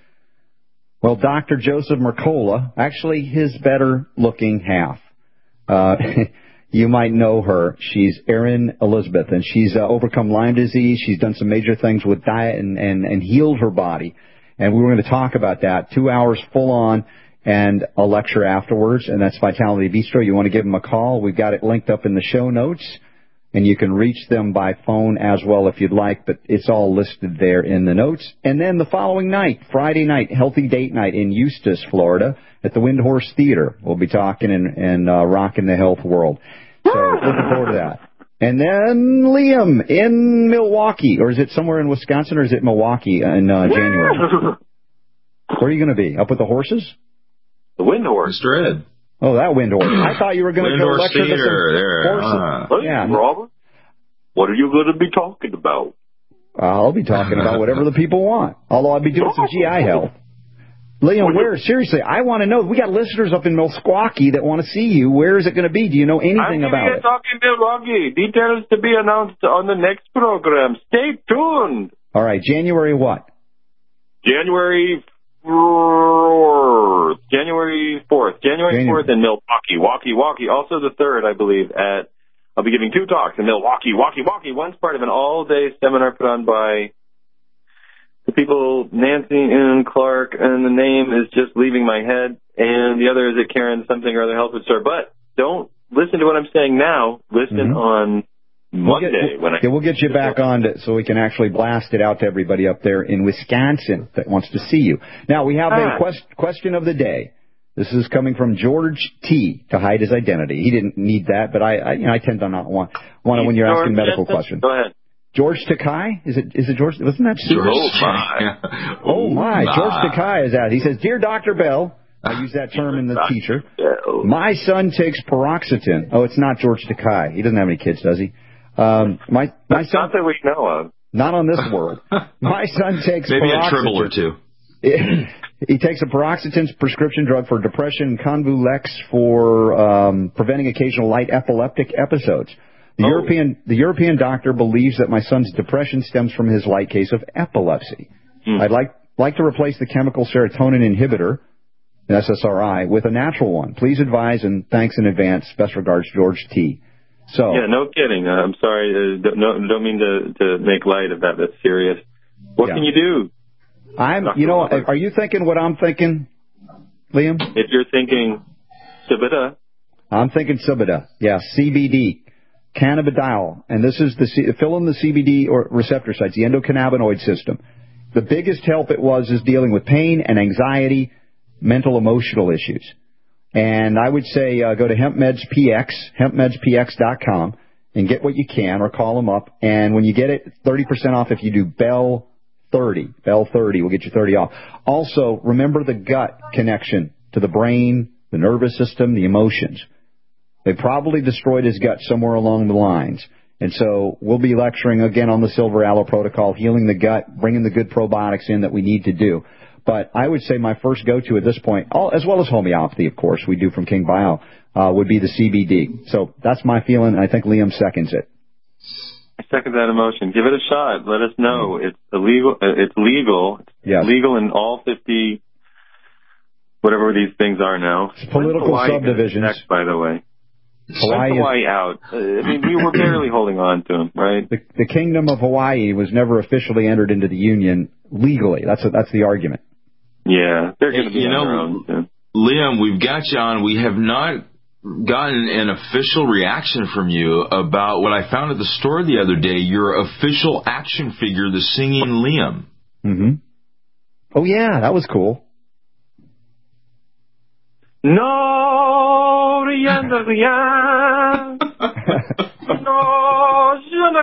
well, Doctor Joseph Mercola, actually his better-looking half. Uh, you might know her. She's Erin Elizabeth, and she's uh, overcome Lyme disease. She's done some major things with diet and, and, and healed her body. And we were going to talk about that. Two hours full on. And a lecture afterwards, and that's Vitality Bistro. You want to give them a call. We've got it linked up in the show notes, and you can reach them by phone as well if you'd like, but it's all listed there in the notes. And then the following night, Friday night, Healthy Date Night in Eustis, Florida, at the Windhorse Theater. We'll be talking and, and uh, rocking the health world. So looking forward to that. And then Liam in Milwaukee, or is it somewhere in Wisconsin, or is it Milwaukee in uh, January? Where are you going to be? Up with the horses? The Windhorse. Mister Ed. Oh, that Windhorse. I thought you were going to go lecture to some horses. Uh, yeah. Robert, what are you going to be talking about? I'll be talking about whatever the people want. Although I'll be doing some G I health. Liam, where? Seriously, I want to know. We got listeners up in Milwaukee that want to see you. Where is it going to be? Do you know anything I'm about it? I'm talking Milwaukee. Details to be announced on the next program. Stay tuned. All right. January what? January fourth. January fourth. January fourth in Milwaukee. Walkie, Walkie. Also the third, I believe, at... I'll be giving two talks in Milwaukee. Walkie, Walkie. One's part of an all-day seminar put on by the people, Nancy and Clark, and the name is just leaving my head. And the other is at Karen something or other health food store. But don't listen to what I'm saying now. Listen mm-hmm. on Monday. We'll get, when I yeah, we'll get you back on to, so we can actually blast it out to everybody up there in Wisconsin that wants to see you. Now, we have ah. a quest, question of the day. This is coming from George T. to hide his identity. He didn't need that, but I, I, you know, I tend to not want, want it when you're asking medical questions. Go ahead. George Takai? Is it, is it George? Wasn't that George? Oh, my. Oh, my. George Takai is out. He says, Dear Doctor Bell, I use that term in the teacher. My son takes paroxetine. Oh, it's not George Takai. He doesn't have any kids, does he? Um, my, my son. Not that we know of. Not on this world. My son takes Maybe paroxetine. a tribble or two. He takes a paroxetine prescription drug for depression, Convulex for um, preventing occasional light epileptic episodes. The oh. European the European doctor believes that my son's depression stems from his light case of epilepsy. Mm. I'd like like to replace the chemical serotonin inhibitor, S S R I, with a natural one. Please advise and thanks in advance. Best regards, George T. So yeah, no kidding. I'm sorry. Uh, don't, no, don't mean to to make light of that. That's serious. What yeah. can you do? I'm. Doctor You know, Robert? are you thinking what I'm thinking, Liam? If you're thinking Subida, I'm thinking Subida. Yeah, C B D, cannabidiol, and this is the C- fill in the C B D or receptor sites, the endocannabinoid system. The biggest help it was is dealing with pain and anxiety, mental, emotional issues. And I would say uh, go to HempMedsPX, hemp meds p x dot com, and get what you can, or call them up. And when you get it, thirty percent off if you do Bell thirty. Bell thirty will get you thirty off. Also, remember the gut connection to the brain, the nervous system, the emotions. They probably destroyed his gut somewhere along the lines. And so we'll be lecturing again on the Silver Aloe Protocol, healing the gut, bringing the good probiotics in that we need to do. But I would say my first go-to at this point, all, as well as homeopathy, of course, we do from King Bio, uh, would be the C B D. So that's my feeling, and I think Liam seconds it. I second that emotion. Give it a shot. Let us know. It's illegal. It's legal. It's yes. legal in all fifty, whatever these things are now. It's political subdivisions. Next, by the way. Hawaii, Hawaii is, out. Uh, I mean, we were barely holding on to him, right? The, the Kingdom of Hawaii was never officially entered into the Union legally. That's a, that's the argument. Yeah, they're going to be you on know, their own soon. Liam, we've got you on. We have not gotten an official reaction from you about what I found at the store the other day, your official action figure, the singing Liam. Mm-hmm. Oh, yeah, that was cool. No, riendo, rian. No,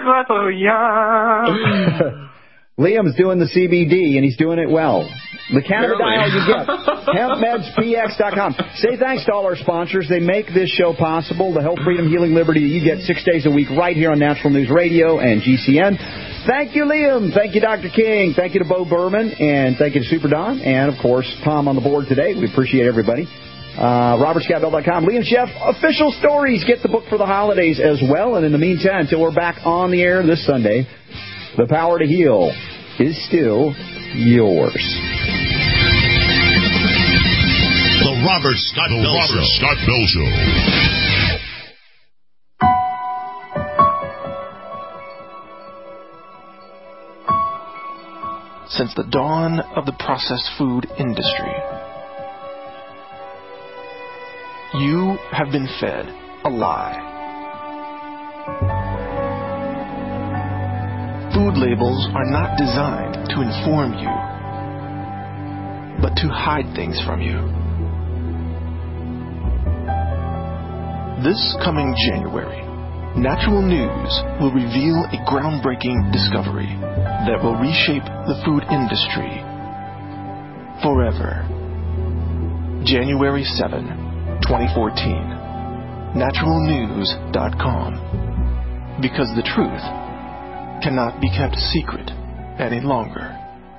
rian. Liam's doing the C B D, and he's doing it well. The cannabidiol you get. hemp meds p x dot com. Say thanks to all our sponsors. They make this show possible. The Health, Freedom, Healing, Liberty you get six days a week right here on Natural News Radio and G C N. Thank you, Liam. Thank you, Doctor King. Thank you to Bo Berman. And thank you to Super Don. And, of course, Tom on the board today. We appreciate everybody. Uh, Robert Scott Bell dot com. Liam Chef, official stories. Get the book for the holidays as well. And in the meantime, until we're back on the air this Sunday, the power to heal is still yours. The Robert Scott the Bell Robert Show. Scott Bell Show. Since the dawn of the processed food industry, you have been fed a lie. Food labels are not designed to inform you, but to hide things from you. This coming January, Natural News will reveal a groundbreaking discovery that will reshape the food industry forever. January seventh, twenty fourteen. natural news dot com. Because the truth cannot be kept secret any longer.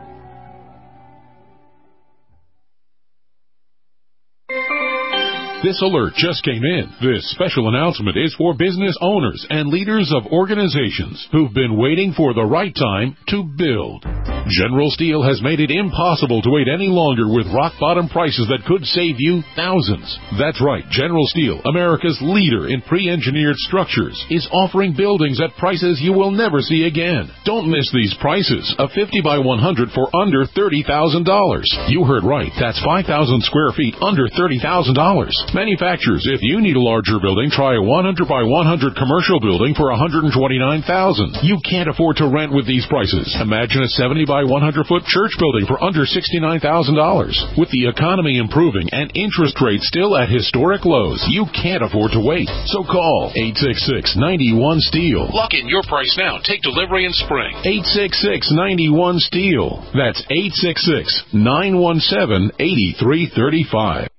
This alert just came in. This special announcement is for business owners and leaders of organizations who've been waiting for the right time to build. General Steel has made it impossible to wait any longer with rock-bottom prices that could save you thousands. That's right. General Steel, America's leader in pre-engineered structures, is offering buildings at prices you will never see again. Don't miss these prices. A fifty by one hundred for under thirty thousand dollars. You heard right. That's five thousand square feet under thirty thousand dollars. Manufacturers, if you need a larger building, try a one hundred by one hundred commercial building for one hundred twenty-nine thousand dollars. You can't afford to rent with these prices. Imagine a seventy by one hundred foot church building for under sixty-nine thousand dollars. With the economy improving and interest rates still at historic lows, you can't afford to wait. So call eight six six, nine one, STEEL. Lock in your price now. Take delivery in spring. eight six six, nine one, STEEL. That's eight six six, nine one seven, eight three three five.